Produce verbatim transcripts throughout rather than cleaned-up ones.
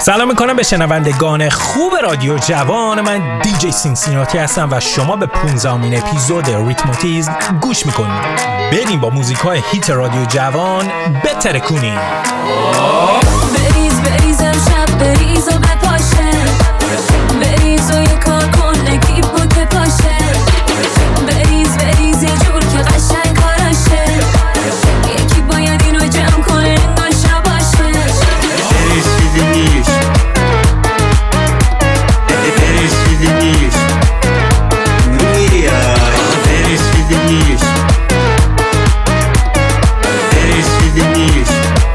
سلام میکنم به شنوندگان خوب رادیو جوان. من دیجی سینسیناتی هستم و شما به پونزدهمین اپیزود ریتموتیزم گوش میکنید. بریم با موزیک های هیت رادیو جوان بترکونیم. بریز بریز امشب بریز و بپاشه، بریز و یه کار کن نگیب بود بپاشه، بریز بریز یه جور که قشنگ کارشه، یکی باید اینو جمع کنه انگار شباشه. بریز چیزی نیست، بریز چیزی نیست، میای بریز چیزی نیست، بریز چیزی نیست.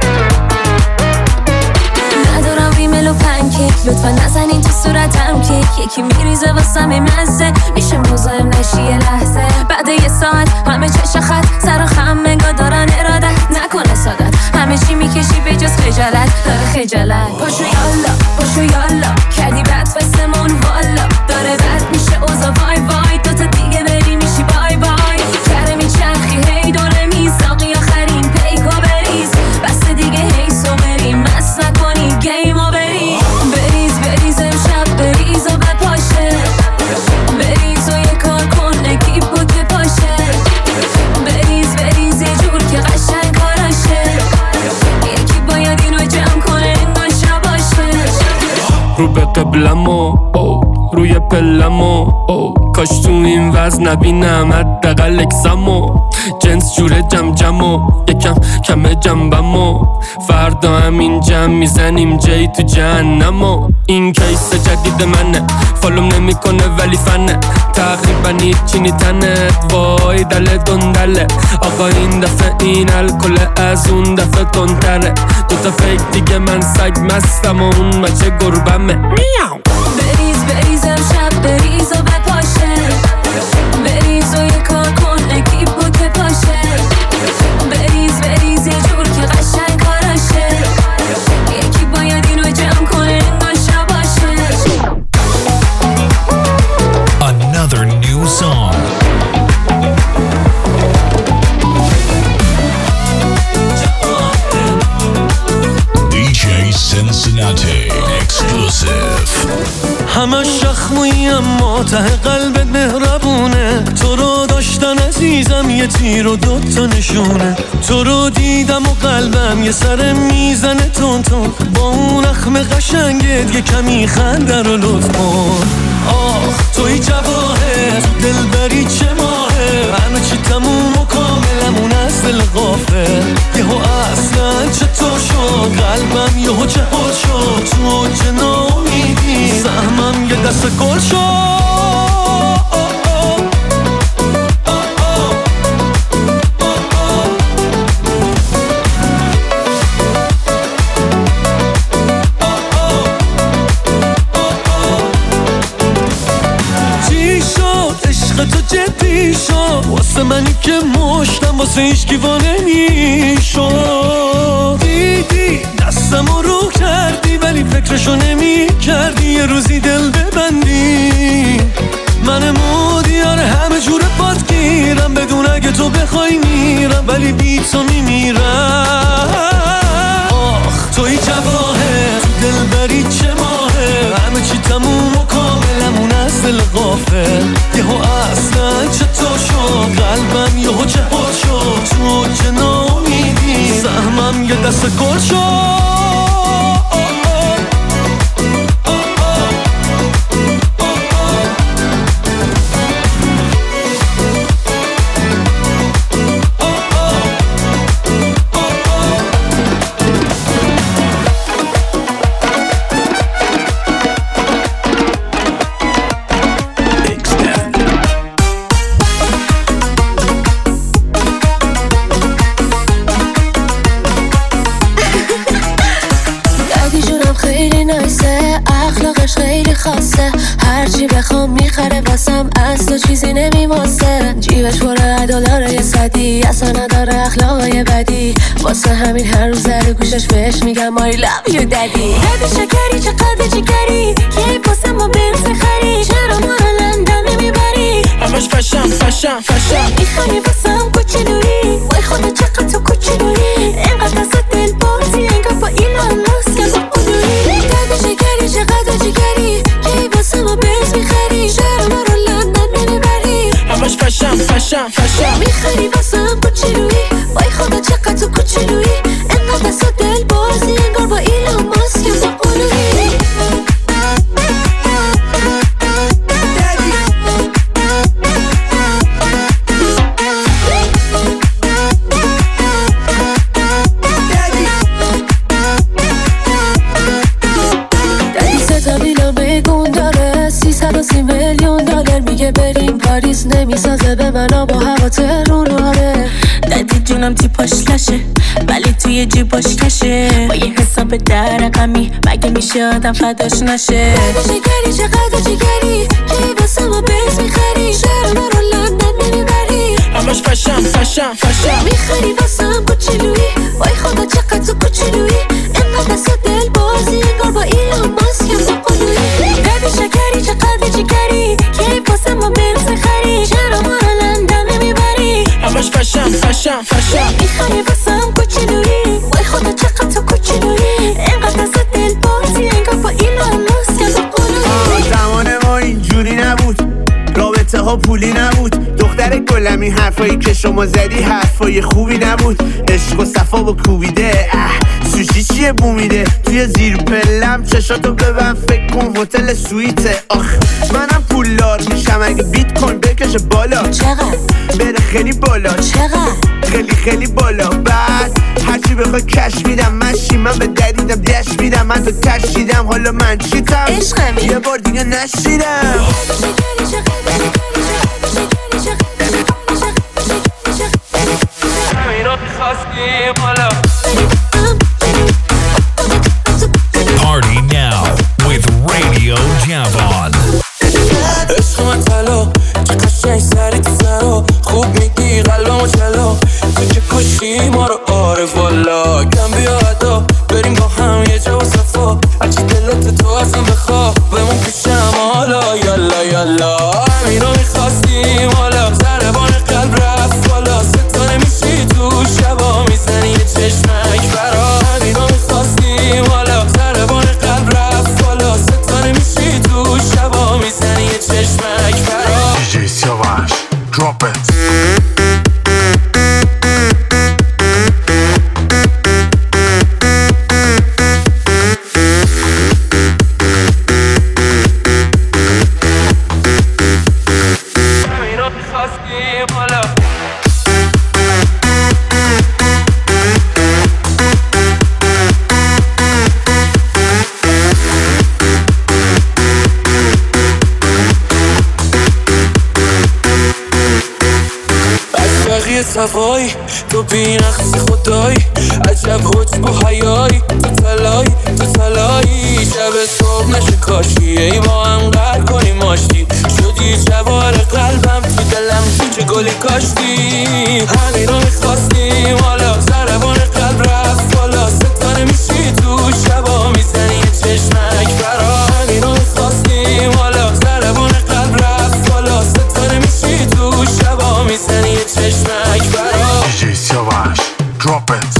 ندارم ریمل و پنکیک، لطفا نزنین تو صورتم کیک، یکی میریزه واسم این مزه، میشه مزاحم نشی یه لحظه. بعد یه ساعت همه چش خط سر و خم نگاه دارن ارادت نکنه سادت، همه چی میکشی به جز خجالت داره خجالت. پاشو یالا پاشو یالا کردی بد واسمون والا، داره بد میشه اوضاع وای وای، دوتا دیگه بری میشی بای بای. کره میچرخی هی دوره میزاقی آخرین پیکو بریز، بس دیگه هی سو بریم مست نکنی گیمو بریز. بریز بریز امشب بریز و بپاشه، بریز و یه کار کن نگیب بود بپاشه، بریز بریز یه جور که قشنگ کارشه، یکی باید اینو جمع کنه انگار شباشه. رو به قبلمو روی پلمو کاش تو این وزن نبینم حداقل اکسمو، جنس جوره جم جمو یکم کمه جنبمو، فردا همین جم میزنیم جی تو جهنمو. این کیس جدید منه فالوم نمیکنه ولی فنه، تقریبا هیچی نیتنت وای دل دندله. آقا این دفعه این الکل از اون دفعه تندتره، دوتا فیک دیگه من سگ مستم و اون مچه گربمه. میاو بریز بریز امشب بریز و بپاشه، بریز و یه کار کن نگیب بود بپاشه، بریز بریز یه جور که قشنگ کارشه، یکی باید اینو جمع کنه انگار شباشه. Another new song. دیجی Cincinnati exclusive. همش شخمویی اما ته قلبت مهربونه، تو رو داشتن عزیزم یه تیر و دوتا نشونه، تو رو دیدم و قلبم یه سر میزنه تون تون، با اون اخم قشنگت یه کمی خنده رو لطف کن. آخ توی جواهر دلبری چه ماهه، همه چی تموم و کاملمون از دل غافل، یهو اصلا چطور شد قلبم یهو چهار شد، تو چه ناامیدی سهمم یه دست گل شد. تو جدی شد واسه منی که مشتم واسه هیچ کیوانه میشد، دیدی دستمو رو کردی ولی فکرشو نمی کردی یه روزی دل ببندی. من مودیار همه جور پات گیرم، بدون اگه تو بخوای میرم ولی بی تو میمیرم. آخ توی جواهر دلبری چه ماهه، همه چی تموم و کاملمون از دل غافل، یهو اصلا چطور شد قلبم یهو چهار شد، تو چه ناامیدی سهمم یه دست گل شد. هرچی بخوام میخره واسم از تو چیزی نمیماسه، جیبش پره دلاره یه صدی اصلا نداره اخلاقای بدی، واسه همین هر روز در گوشش بهش میگم I love you daddy. دادی شکری چقدر جگری کی واسه ما برسه خری، چرا ما رو لندن نمیبری همش فشم فشم فشم میخوایی واسم کوچولویی، وای خدا چقدر تو کوچولویی، اینقدر دست دل بازی انگار با ایلان ماسک با اونویی. دادی فشم فشم میخری واسم کوچولویی وای خدا چقدر تو کوچولویی انقدر دست و دل بازی انگار با ایلان ماسک با قلویی سی میلیون دلار میگه بریم پاریس نمیسازه به منو با هوا تروناره دادی جونم تیپاش لشه ولی توی جیباش کشه با یه حساب در رقمی مگه میشه آدم فداش نشه جگری چقدر جگری کی واسه ما بنز میخری چرا ما رو لندن نمیبری همش فشم فشم فشم میخری واسم کوچولویی وای خدا چقدر تو کوچولویی انقدر دست دل بازی انگار با ایلان ماسک با قلویی دادی شکری چقدر جگری کی واسه ما بنز میخری چرا ما رو لندن نمیبری همش فشم فشم فشم میخری واسم کوچولویی وای خدا چقدر تو کوچولویی انقدر دست دل بازی انگار با ایلان ماسک با قلویی زمان ما اینجوری نبود رابطه ها پولی نبود دختر گلمی حرفایی که شما زدی حرفای خوبی نبود عشق و صفا با کوبیده سوشی چیه بومیده توی زیر پلم چشاتو ببن فکر کن هتل سویته آخ منم پولدار میشم اگه بیت کوین بکشه بالا چقدر بره خیلی بالا چقدر خیلی خیلی بالا بعد هرچی بخوای کش میدم مشی من به دریدم دش میدم من تو تشیدم حالا من چیتم عشقمی یه بار دیگه نشیدم Party now with Radio Javon. عشق من طلا چه قشنگ سری تو سرا خوب میگی قلبمو چلا تو که کشی ما رو آره والا کم بیا ادا بریم با هم یه جا و صفا هرچی دلت تو ازم بخواه بمون پیشم حالا یالا یالا همین رو میخواستیم حالا ضربان قلب رفت بالا ستاره میشی تو شبا میزنی یه چشمک برا همین رو میخواستیم حالا ضربان قلب رفت بالا ستاره میشی تو شبا میزنی یه چشمک برا دی جی سیاوش drop it. صفایی تو بی‌نقصی خدایی عجب حجب و حیایی تو تلایی تو تلایی شب صبح نشه کاشی ای با هم قهر کنیم ماشتی شدی جوار قلبم تو دلم تو چه گلی کاشتی همین رو میخواستیم حالا ضربان قلب رفت بالا ستاره میشی تو شبا میزنی یه چشمک برا همین رو میخواستیم حالا ضربان قلب رفت بالا ستاره میشی تو شبا میزنی یه چشمک برا دی جی سیاوش drop it.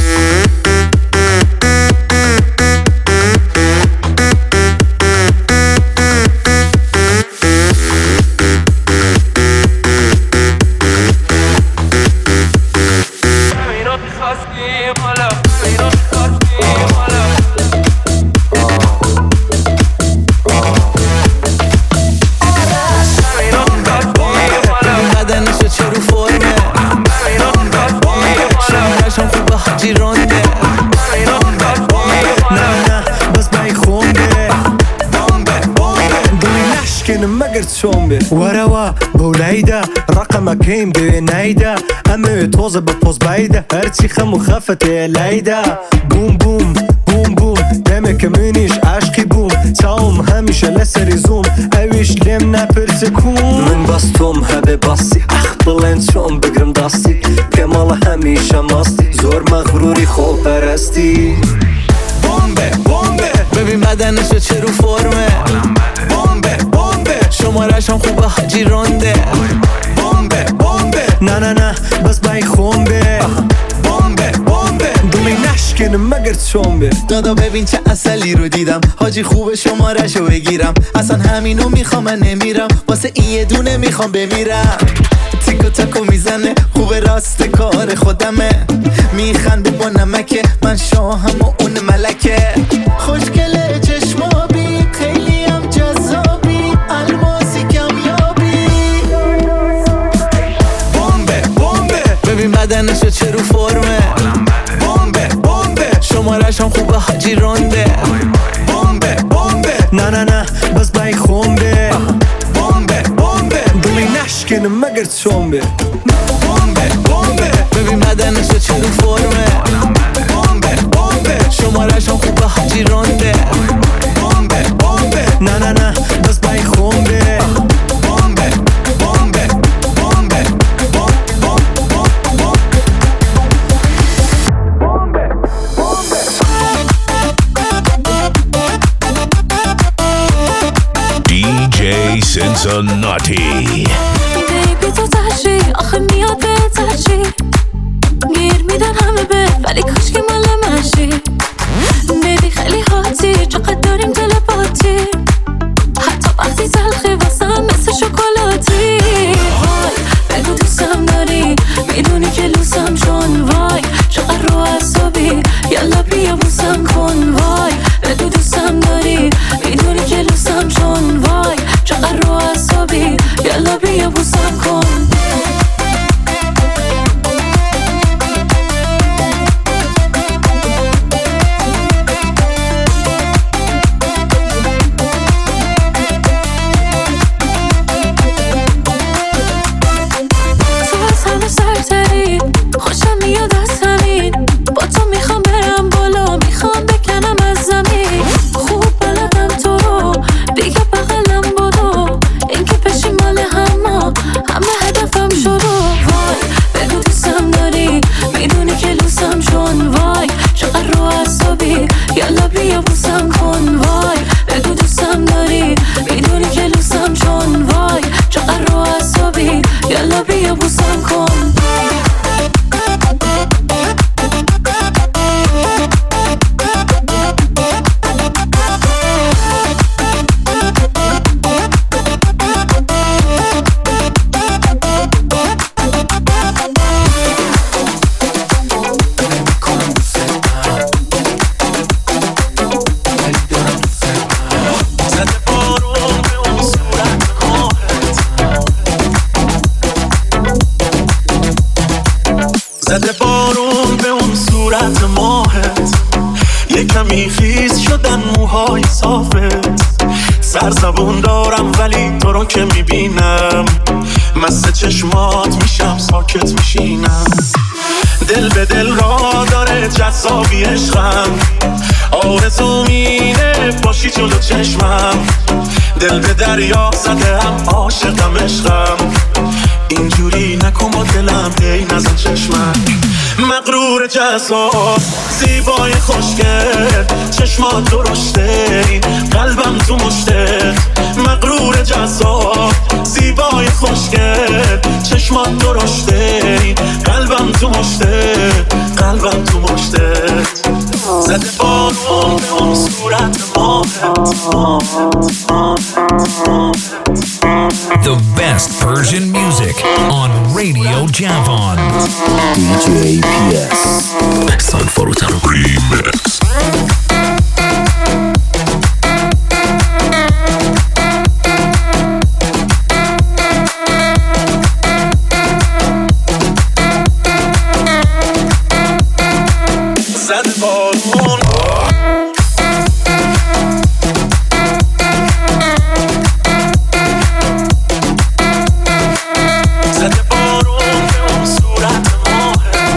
وروا بولایده رقمك هیم دوی نایده همه توزه به پوز بایده هرچی خم و خفت لایده بوم بوم بوم بوم دمه که منیش عشقی بوم تاوم همیشه لسری زوم اویش لیم نپرس کون من باستوم هبه باستی اخ بلند شون بگرم داستی کمال همیشه ماستی زور مغروری خوب پرستی بومبه بومبه ببین بدنشو چه رو فرمه بومبه بومبه شمارش هم خوبه حاجی رونده بومبه بومبه نه نه نه بس بای خونبه بومبه بومبه دلی نشکنه مگر چونبه دادا ببین چه اصلی رو دیدم حاجی خوبه شمارشو بگیرم اصلا همینو میخوام من نمیرم واسه این یه دونه میخوام بمیرم تیکو تاکو میزنه خوب راست کار خودمه میخنده با نمکه من شاهم و اون ملکه خوشگله چشمابی خیلی هم جذابی الماسی کمیابی بمبه بمبه ببین بدنشو چه رو فرمه بمبه بمبه شمارش هم خوبه حاجی رونده بمبه بمبه نه نه نه بس بای خونده بمبه بمبه دلی نشکنه مگر چونبه بمبه بمبه ببین بدنشو چه رو فرمه بمبه بمبه شمارش هم خوبه حاجی رونده بمبه بمبه نه نه نه بس بای خونده بمبه بمبه بمبه دی جی Cincinnati. بیبی تو تحشی آخه میاد به تحشی گیر میدن همه به ولی کاش که مال منشی بیبی خیلی هاتی چقدر داریم تلپاتی حتی وقتی تلخی واسم مثل شکلاتی وای بگو دوستم داری میدونی که لوسم چون وای چقدر رو عصبی یلا بیا بوسم کن وای بگو دوستم داری میدونی که لوسم چون وای چقدر رو عصبی یلا بیا بوسم کن خوشم میاد از همین با تو میخوام برم بالا میخوام بکنم از زمین خوب بلدم تو رو دیگه بغلم بدو این که پشی مال همه همه هدفم شروع وای بگو دوستم داری میدونی که لوسم چون وای چقدر رو عصبی یلا بیا بوسم کن وای بگو دوستم داری میدونی که لوسم چون وای چقدر رو عصبی یلا بیا بوسم کن زده بارون به اون صورت ماهت یه کمی خیس شدن موهای صافت سرزبون دارم ولی تو رو که میبینم مست چشمات میشم ساکت میشینم دل به دل را داره جذابی عشقم آرزو مینه باشی جلو چشمم دل به دریا زده هم عاشقم عشقم اینجوری نکن با دلم هی نزن چشمم مغرور جذاب زیبای خوشگل چشمات درشته این قلبم تو مشته مغرور جذاب زیبای خوشگل چشمات درشته این قلبم تو مشته قلبم تو مشته زده بارون به اون صورت The best Persian music on Radio Javon. دی جی پی اس San Farutano Remix. زده بارون زده بارون به اون صورت ماهت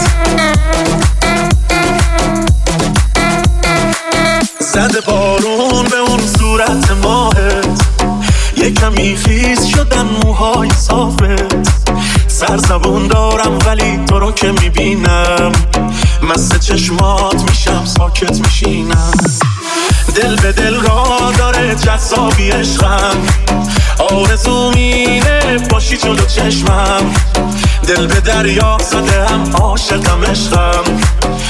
زده بارون به اون صورت ماهت یه کمی خیس شدن موهای صافت سرزبون دارم ولی تو رو که میبینم مست چشمات میشم ساکت میشینم دل به دل را داره جذابی عشقم آرزو مینه باشی جلو چشمم دل به دریا زده هم عاشقم عشقم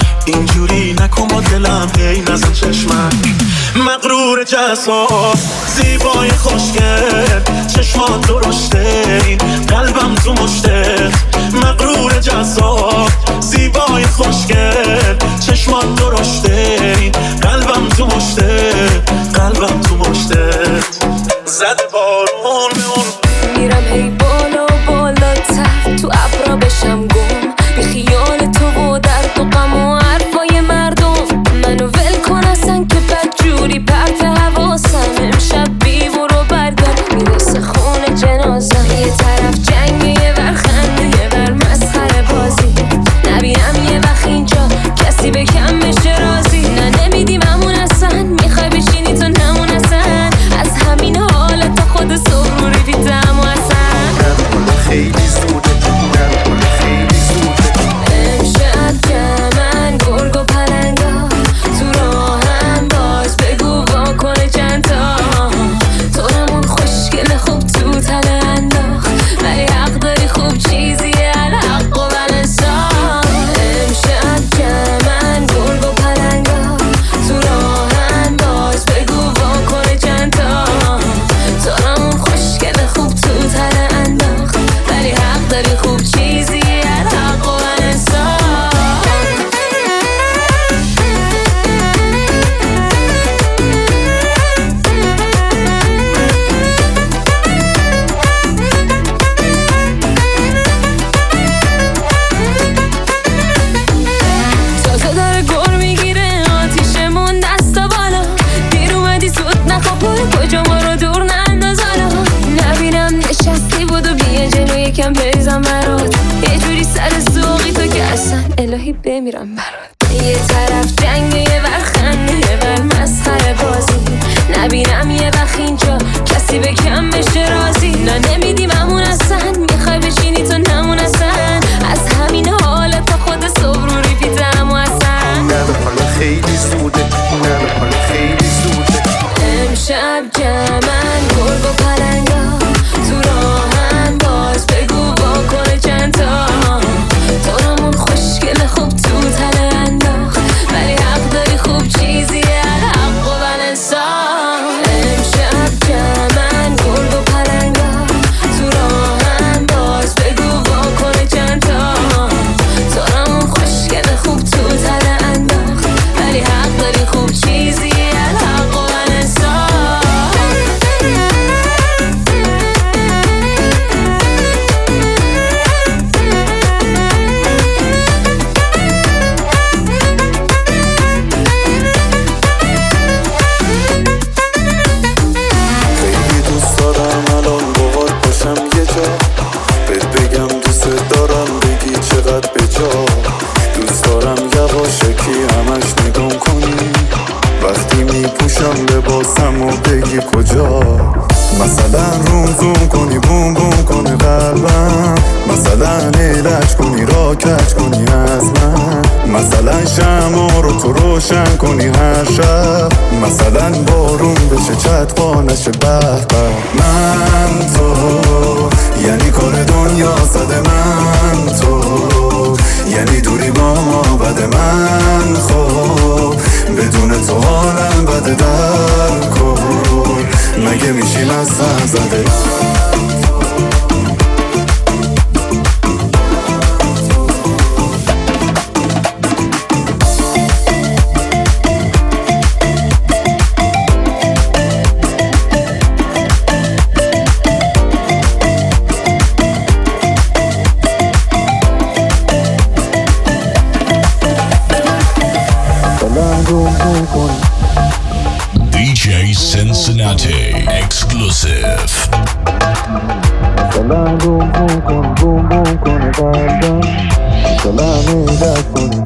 اینجوری نکن با دلم هی نزن چشمم مغرور جذاب زیبای خوشگل چشمات درشته این قلبم تو مشته مغرور جذاب زیبای خوشگل چشمات درشته این قلبم تو مشته قلبم تو مشته زد بارون به اون میرم هی بالا بالاتر تو ابرا بشم گم بی خیال تو و درد و غم و حرفای مردم منو ول کن اصلا که بد جوری پرت حواسم امشب بی برو برگرد میرسه خون جنازم یه طرف جنگه یه ور خنده یه ور مسخره بازی نبینم یه وقت اینجا کسی به کم بشه رازی نه نمیدیم همون اصلا میخوای بشینی تو نمون اصلا از همین حالت خود صبح رو ریپیتم و اصلا خیلی زوده خیلی زوده امشب جمعن گرگ و پلنگا تو راهم باز بگو واکنه چند تا تو همون خوشگل خوب تو تله انداخت ولی حق داری خوب چیزیه الحق و بلنسا امشب جمعن گرگ و پلنگا تو راهم باز بگو واکنه چند تا تو همون خوشگل خوب تو تله انداخت ولی حق داری خوب چیزیه الحق و بلنسا تازه داره گر میگیره آتیشمون دستا بالا دیر اومدی زود نخواب کجا ما رو دور ننداز حالا نبینم نشستی بودو بیا جلو یکم بریزم برات یه جوری سر سوقی تو که اصلا الهی بمیرم برات یه طرف جنگه یه ور خنده یه ور مسخره بازی نبینم یه وقت اینجا کسی به کم بشه رازی نه نمیدیم همون اصلا میخوای بشینی تو نمون اصلا از همین حالت تا خود صبح رو ریپیتم و اصلا نه حالا خیلی زوده نه حالا خیلی زوده امشب جمعن گرگ و پلنگا تو راهم باز بگو واکنه چند تا تو همون خوشگل خوب تو تله انداخت ولی حق داری خوب چیزیه الحق و بلنسا امشب جمعن گرگ و پلنگا تو راهم باز بگو واکنه چند تا تو همون خوشگل خوب تو تله انداخت ولی حق داری خوب چیزیه الحق و بلنسا خیلی دوست دارم الان باهات باشم یه جا بهت بگم دوست دارم بگی چقدر به جا دوست دارم یواشکی همش نگام کنی وقتی میپوشم لباسم و بگی کجا مثلا روم زوم کنی بوم بوم کنی قلبم مثلا ایلش کنی را کج کنی از من مثلا شمع رو تو روشن کنی هر شب مثلا بارون بشه چتقا نشه به به من تو یعنی کار دنیا زده من تو یعنی دوری با ما بده من خب بدون تو حالم بده در کن مگه میشیم از سر زده D J Cincinnati exclusive. سلام بوم بوم کن بوم بوم کنه قلبم سلام ایدت کنی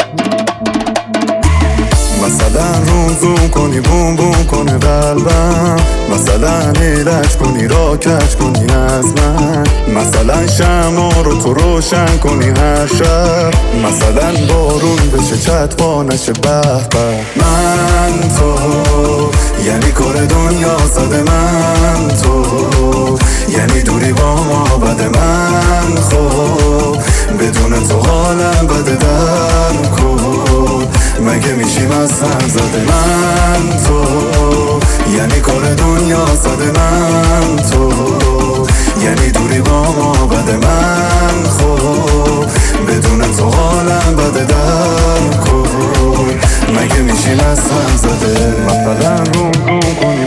مثلا روم زوم کنی بوم بوم کنه قلبم مثلا ایلش کنی را کج کنی از من مثلا شمع رو تو روشن کنی هر شب مثلا بارون بشه چتقا نشه به به من تو یعنی کار دنیا زده من تو یعنی دوری با ما بده من خب بدون تو حالم بده در کن مگه میشیم از سر زده من تو یعنی کار دنیا زده زده مثلا روم روم کنیم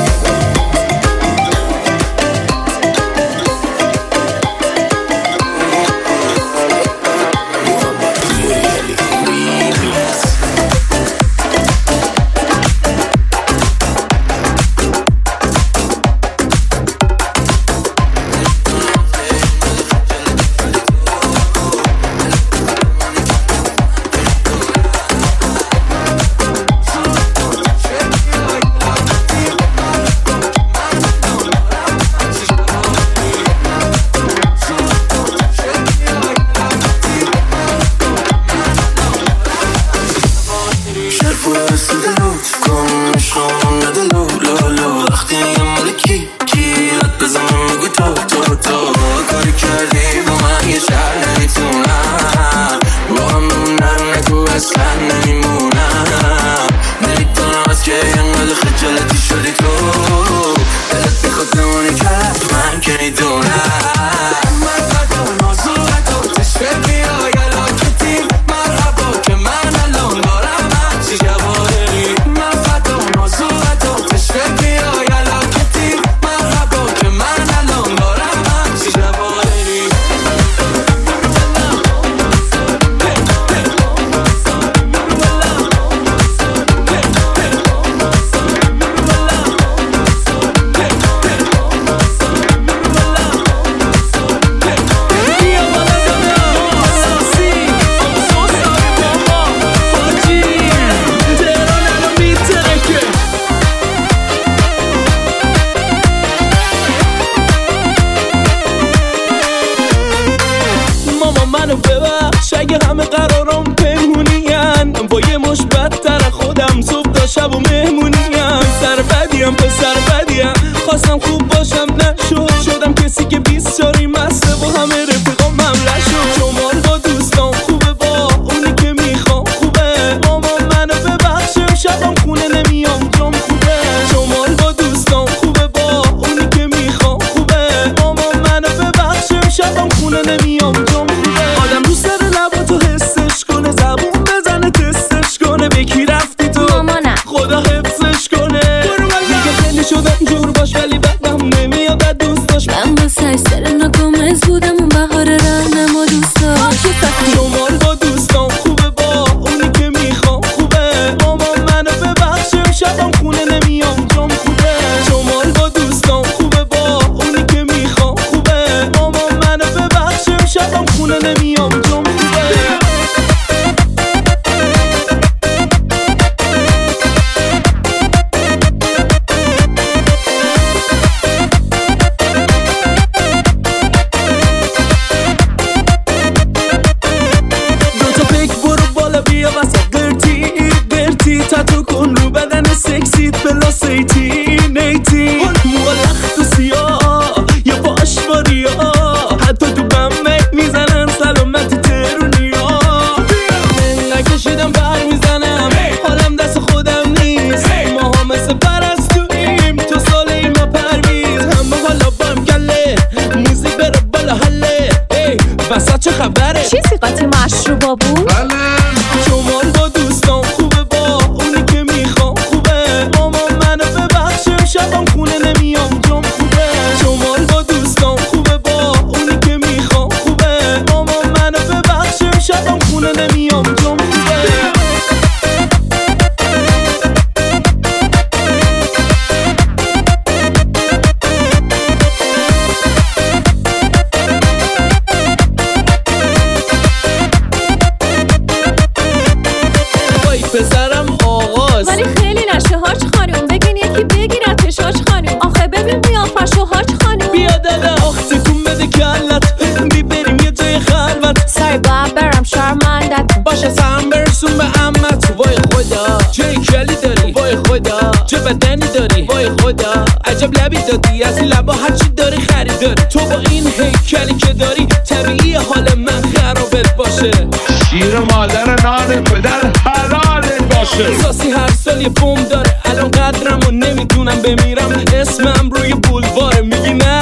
بدنی داری وای خدا عجب لبی دادی از لبا هرچی داری خریداری تو با این هیکلی که داری طبیعی حال من خرابت باشه شیر مادر نان پدر حلالت باشه ساسی هر سال یه بوم داره الان قدرم و نمیدونم بمیرم اسمم روی بولواره میگی نه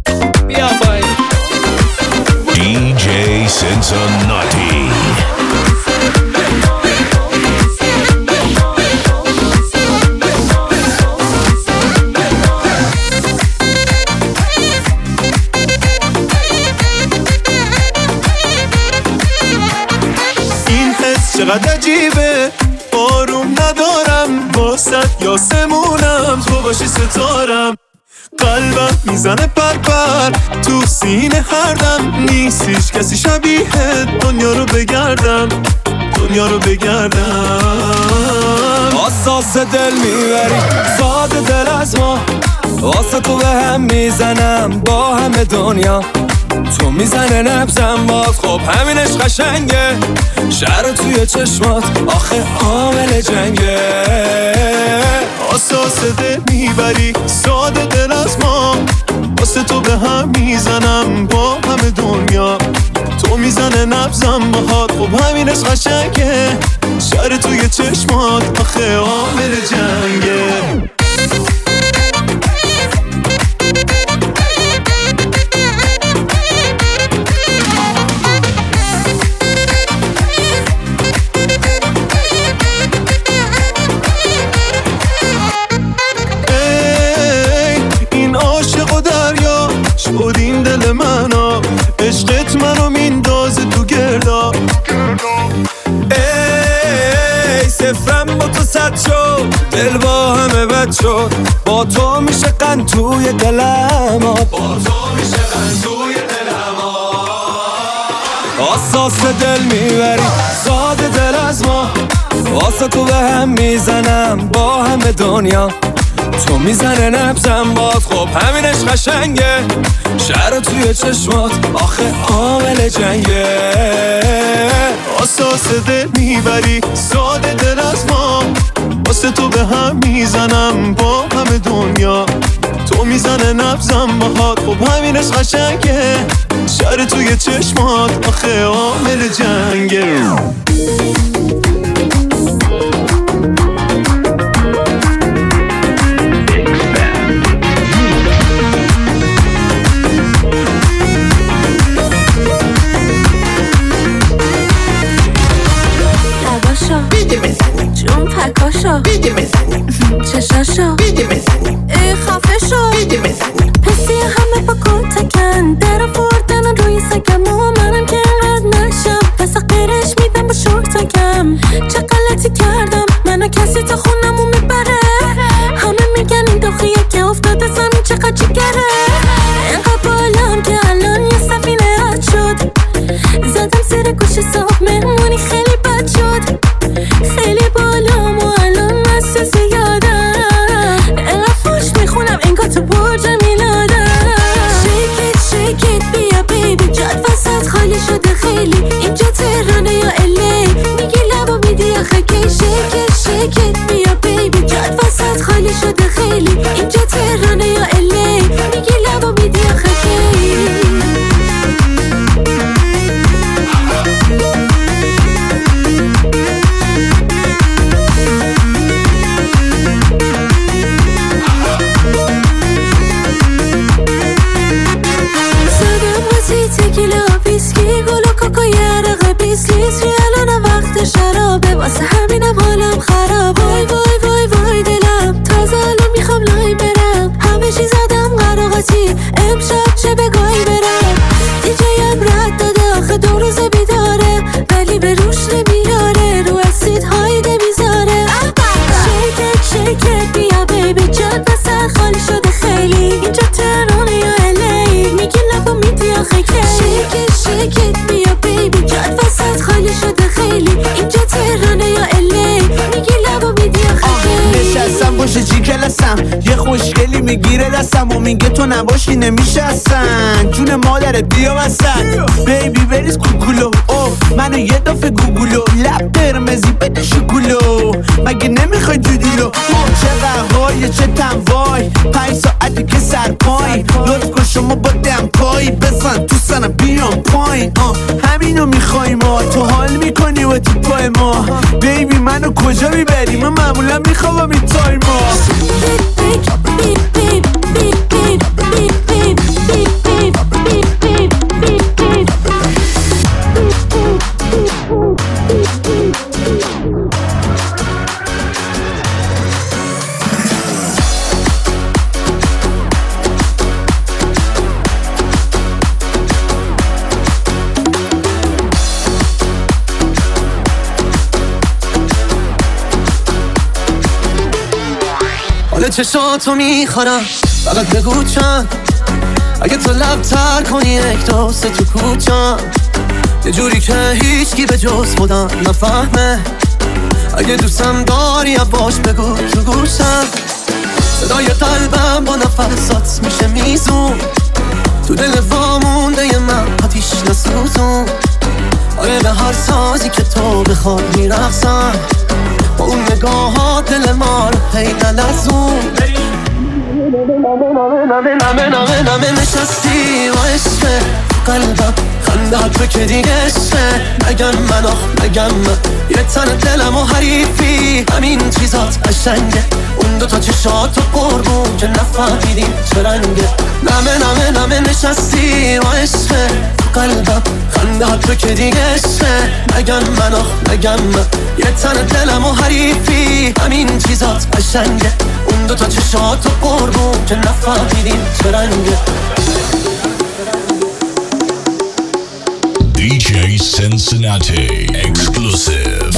بیا بای دی جی Cincinnati. چقدر عجیبه آروم ندارم واسط یاسمونم تو باشی ستارم قلبم میزنه پرپر تو سینه هر دم نیستیش کسی شبیه دنیا رو بگردم دنیا رو بگردم حساس دل میبری ساده دل از ما واسه تو به هم میزنم با همه دنیا تو میزنه نبزم باز خب همینش قشنگه شهر توی چشمات آخه عامل جنگه حساس دل میبری ساده دل از ما واسه تو به هم میزنم با همه دنیا تو میزنه نبزم باهات خب همینش قشنگه شهر توی چشمات آخه عامل جنگه شد این دل منو عشقت منو میندازه تو گردا ای صفرم با تو صد شد دل با همه بد شد با تو میشه قند توی دلم با تو میشه قند توی دلم حساس دل میبری ساده دل از ما واسه تو به هم میزنم با همه دنیا تو میزنه نبزم باد خب همینش قشنگه شهر توی چشمات آخه عامل جنگه حساس دل میبری ساده دل از ما واسه تو به هم میزنم با همه دنیا تو میزنه نبزم باهات خب همینش قشنگه شهر توی چشمات آخه عامل جنگه جون پکاشو بیدی بزنیم چشاشو بیدی بزنیم ای خفه شو بیدی بزنیم پسی همه با کتکن در فوردن روی سگم و منم که اینقدر نشم پس قیرش میدم با شورتکم چه غلطی کردم منو کسی تا خونمو میبره همه میگن این داخیه که افتاده زمین چقدر جگره اینقدر بالام که الان یه سفینه رد شد زدم زیر گوش صاحب مهمونی خیلی بد شد خیلی بالام و الان مست زیادم اینقدر فوش میخونم انگار تو برج میلادم شیکت شیکت بیا بیبی جاد وسط خالی شده خیلی اینجا تهرانه یا الی میگی لبا میدی آخه کی شیکت شیکت بیا بیبی جاد وسط خالی شده خیلی اینجا تهرانه یا الی میگی لبا میدی آخه کی تکیلا ویسکی گل و کوکو یه رقه بیست لیتری الان وقت شرابه واسه همینم حالم خراب وای وای وای وای دلم تازه الان میخوام لای برم همه چی زدم قراقاتی امشب چه بگاهی برم دیجایم رد داده آخه دو روز بیداره ولی به روش نمیاره رو اسید های نمیذاره شیکت شیکت بیا بیبی جان بسن خالی شده خیلی اینجا تهرانه یا الی میگی لبا میدی آخه کی شیکت شیکت بیا بیبی جان وسط خالی شده خیلی اینجا تهرانه یا الی میگی لبا میدی آخه کی نشستم باشه چی کلسم یه خوشگلی میگیره دستم و میگه تو نباشی نمیشه اصلا جون مادرت بیا وسط بیبی بریز کوکولو اوه منو یه دفعه گوگولو لب قرمزی بده شکولو مگه نمیخوای تو دیلو چه قهوای چه تنوای پنج ساعتی که سرپای لطف کن شما با دم پایی بزن تو سنم بیام پایین همینو میخوای ما تو حال میکنی و تو پای ما بیبی منو کجا میبری من معمولا میخوام این تای ما حال چشاتو میخورم فقط بگو چند اگه تو لب تر کنی یک دو سه تو کوچم یه جوری که هیچکی به جز خودم نفهمه اگه دوستم داری باش بگو تو گوشم صدای قلبم با نفسات میشه میزون تو دل وامونده ی من آتیش نسوزون آره به هر سازی که تو بخواد میرقصم با اون نگاهات دل ما رو هی نلرزون نمه نمه نمه نمه نشستی و عشقه قلبم خندهات تو که دیگه عشقه نگم من آخ نگم من یه تن دلم و حریفی همین چیزات قشنگه اون دوتا چشات و قربون که نفهمیدیم چه رنگه نمه نمه نمه نشستی و عشقه قلبم خندهات تو که دیگه عشقه نگم من آخ نگم من یه تن دلم و حریفی همین چیزات قشنگه اون دوتا چشات و قربون که نفهمیدیم چه رنگه دی جی Cincinnati exclusive.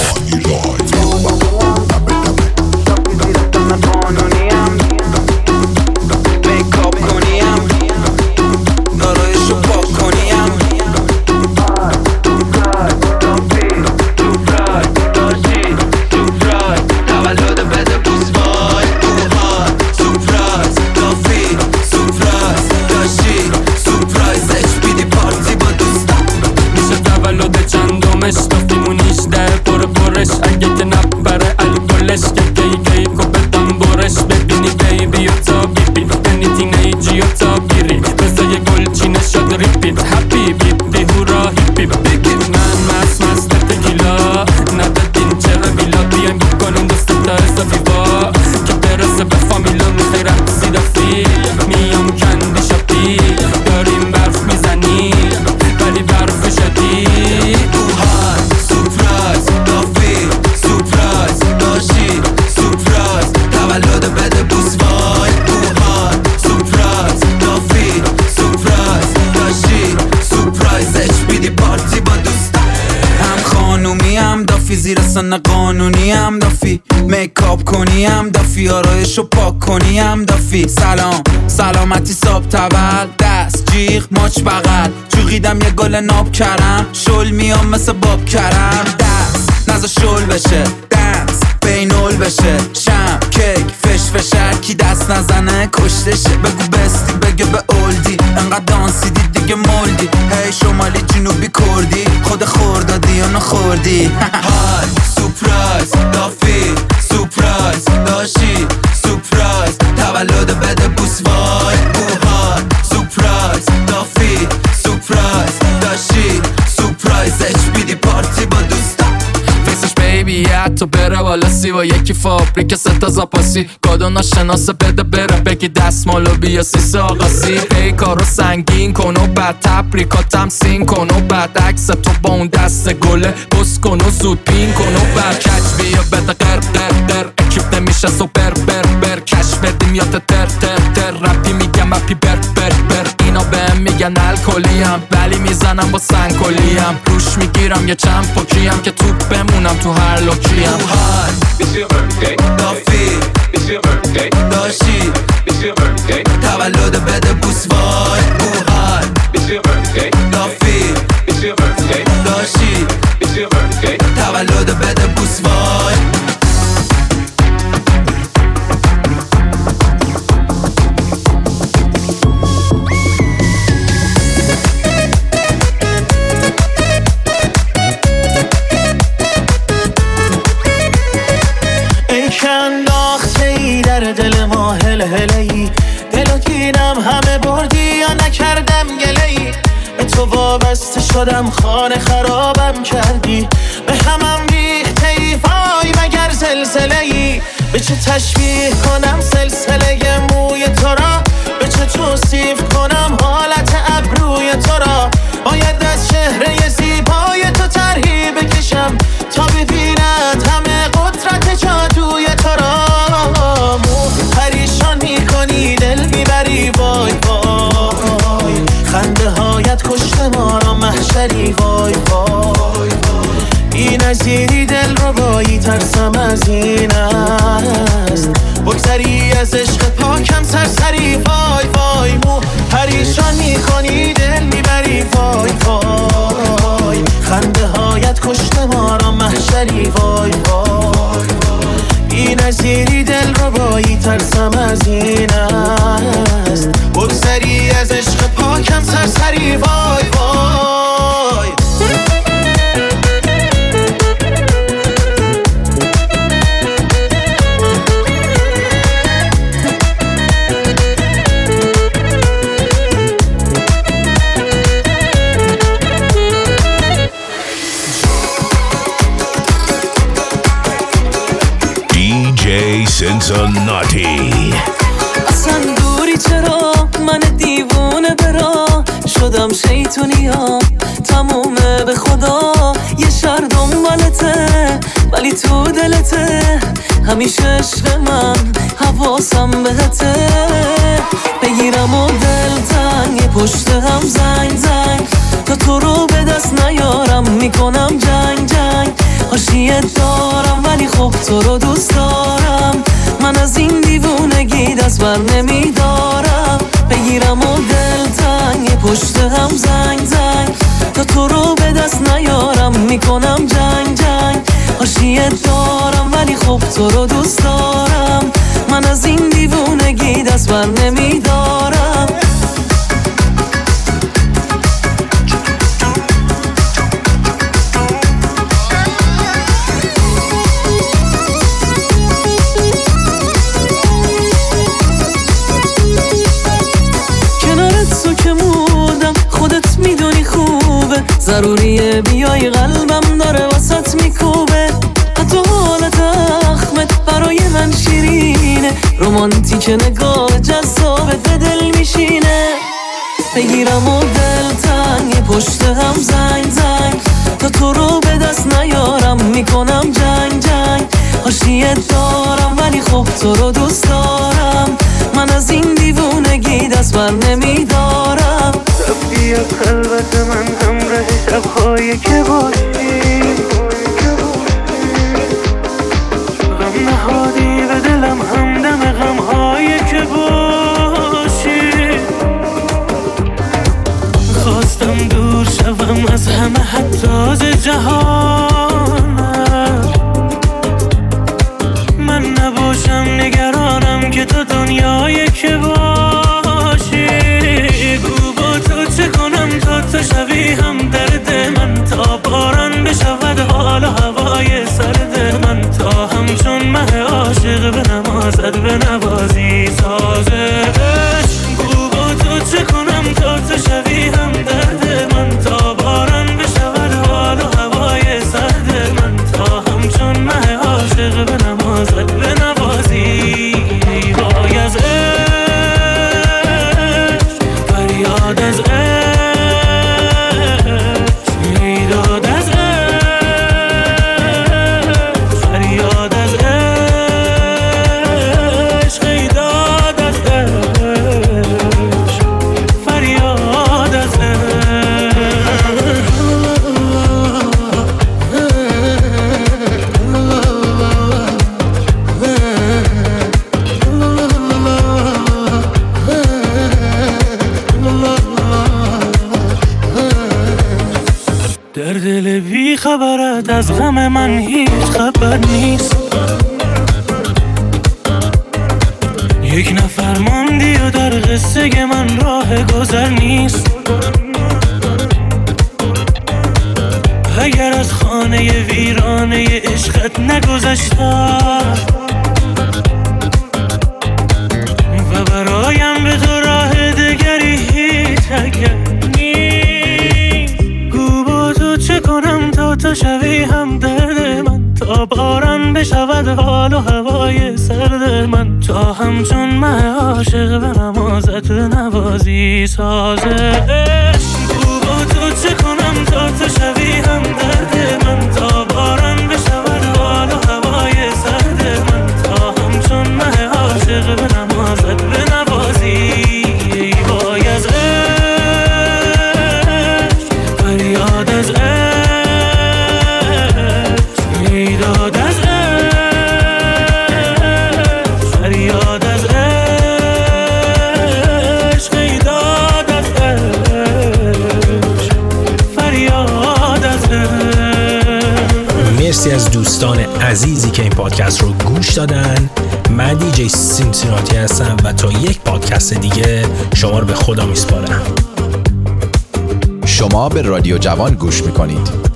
قانونیم دافی میکاپ کنیم دافی آرایشو پاک کنیم دافی سلام سلامتی ساب تبل دست جیغ ماچ بغل چوقیدم یه گل ناب کرم شل میام مثل باب کرم دست نزا شل بشه دنس بینول بشه شم کیک فش فشر کی دست نزنه کشتشه بگو بستی بگه به اولدی انقدر دانسیدی دیگه مولدی هی شمالی جنوبی کردی خود خوردادی یا نخوردی های سپرایز دافی سپرایز داشی سپرایز تولد بده بوس وای اوهای سپرایز دافی سپرایز داشی سپرایز اچ بی دی پارتی با دوستم فیسش بیبی تو بره والا سی و یکی فابریک ستا زاپاسی کادو ناشناسه بده بره بگی دستمالو بیا سیسه آقاسی هی کارو سنگین کن و بعد تبریکاتم سین کن و بعد عکس تو با اون دست گله بس کن و زود پین کن و بعد کچ بیا بده قر قر قر اکیپ نمیشه سوپر بر بر کش بدیم یا تر تر تر رپی میگم اپی بر بر بر اینا بهم میگن الکلیم ولی میزنم با سنگکلیم روش میگیرم یه چند پاکیم که توپ بمونم تو هر لوکیم It's your birthday, دافی it's your birthday, داشی it's your birthday, تولد بده بوس وای اوهای it's your birthday, دافی it's your birthday, داشی it's your birthday. تولد بده بوس وای دل ما هل هلی دلو گیرم همه بردی یا نکردم گلی به تو وابسته شدم خانه خرابم کردی به همم ریخته ای وای مگر زلزله ای به چه تشبیه کنم سلسله موی تو را به چه توصیف کنم حالت ابروی تو را باید از چهره زیبای تو طرحی بکشم تا ببیند همه قدرت جادوی تو را پریشان میکنی دل میبری وای وای خنده هایت کشته ما را محشری وای وای این از اینی دل رو بایی ترسم از این است بگذری ترسم از این است، بگذری از عشق پاکم سرسری وای وای. Cincinnati. اصلا دوری چرا من دیوونه برا شدم شیطونیا تمومه به خدا. یه شهر دنبالته ولی تو دلته، همیشه عشق من حواسم بهته. بگیرم و دل تنگ پشت هم زنگ زنگ، تا تو رو به دست نیارم میکنم جنگ جنگ. حاشیه دارم ولی خب تو رو دوست دارم، من از این دیوونگی دست بر نمیدارم. بگیرم و دل تنگ پشت هم زنگ زنگ، تا تو رو به دست نیارم میکنم جنگ جنگ. حاشیه دارم ولی خب تو رو دوست دارم، من از این دیوونگی دست بر نمیدارم. ضروریه بیای قلبم داره واسط میکوبه، حتی حالت اخمت برای من شیرینه. رومانتیک نگاه جذابت به دل میشینه. بگیرم و دل تنگ پشت هم زنگ زنگ، تا تو رو به دست نیارم میکنم جنگ جنگ. حاشیه دارم ولی خب تو رو دوست دارم، من از این دیوونگی دست بر نمیدارم. رفتی از خلوت من همراه شب‌هایی که باشی، غم نهادی به دلم همدم غم‌هایی که باشی. خواستم دور شوم از همه حتی ز جهانم، من نباشم نگرانم که تو دنیایی که باشی. گو با تو چه کنم تا تو شوی هم درد من، تا باران بشود حال و هوای سرد من، تا همچون مه عاشق به نمازت به نوازی سازش. گو با تو چه کنم تا تو شوی هم درد من، تا باران بشود حال و هوای سرد من، تا همچون مه عاشق به نمازت به نوازی. وای از فریاد از عشق، میداد از عشق، فریاد از عشق، میداد از عشق، فریاد از در دل بی خبرت از غم من هیچ خبر نیست. یک نفر ماندی و در قصه من راه گذر نیست. اگر از خانه ویرانه عشقت نگذشتم و برایم به تو راه دگری هیچ اگر نیست. گو با تو چه کنم تا تو شوی هم درد من، تا باران بشود حال و هوای سرد من، تا همچون مه عاشق به نمازت به نوازی سازش. گو با تو چه کنم تا تو شوی هم درد من، تا باران بشود حال و هوای سرد من، تا همچون مه عاشق به نمازت به نوازی. وای از عشق، فریاد از عشق، میداد از عشق، فریاد از عشق، میداد از عشق، فریاد از عشق. مرسی از دوستان عزیزی که این پادکست رو گوش دادن. من دیجی سینسیناتی هستم و تا یک پادکست دیگه شما رو به خدا میسپارم. شما به رادیو جوان گوش میکنید.